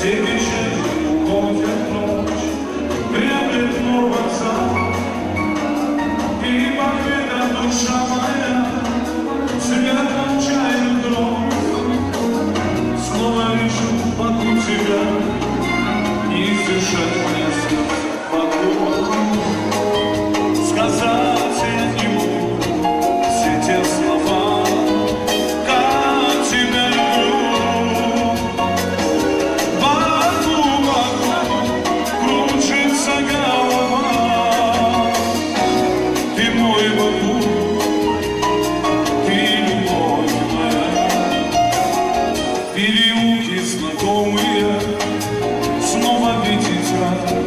Все вечеры уходят прочь, дремлет мой вокзал. И покрыта душа моя цветом чайных роз. Снова вижу вокруг тебя, не сдержать мне слез вокруг. Сказать я не могу все те слова, как тебя люблю. Вокруг кружится голова. Ты мой Баку, ты любовь моя. Переулки знакомые снова видеть рад.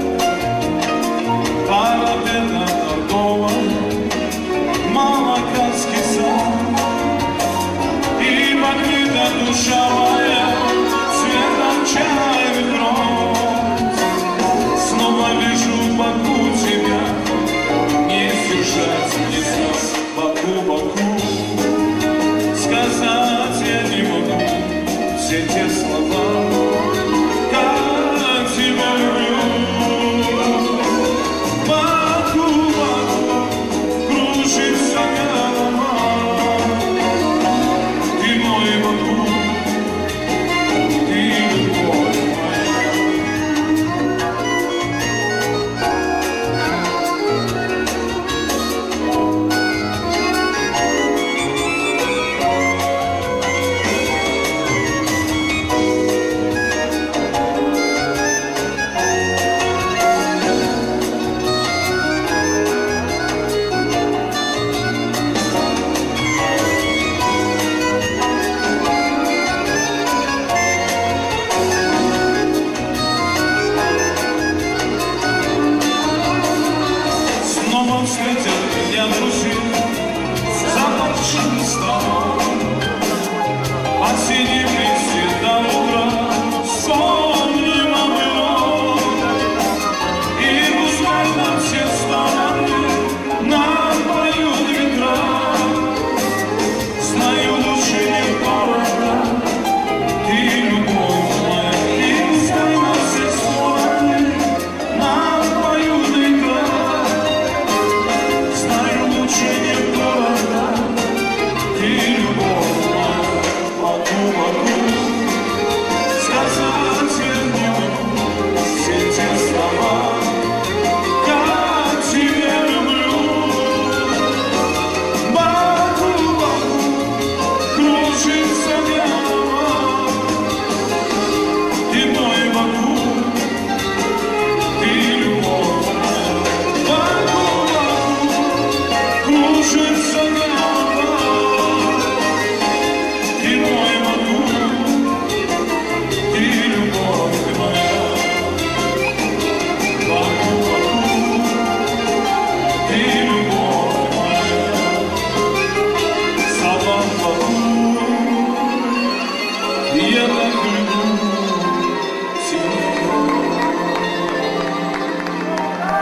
Парапета торговая, Малаканский сад. И покрыта душа моя цветом чайных роз. Снова вижу Баку тебя, не сдержать мне слез. Баку, Баку, сказать я не могу все те слова.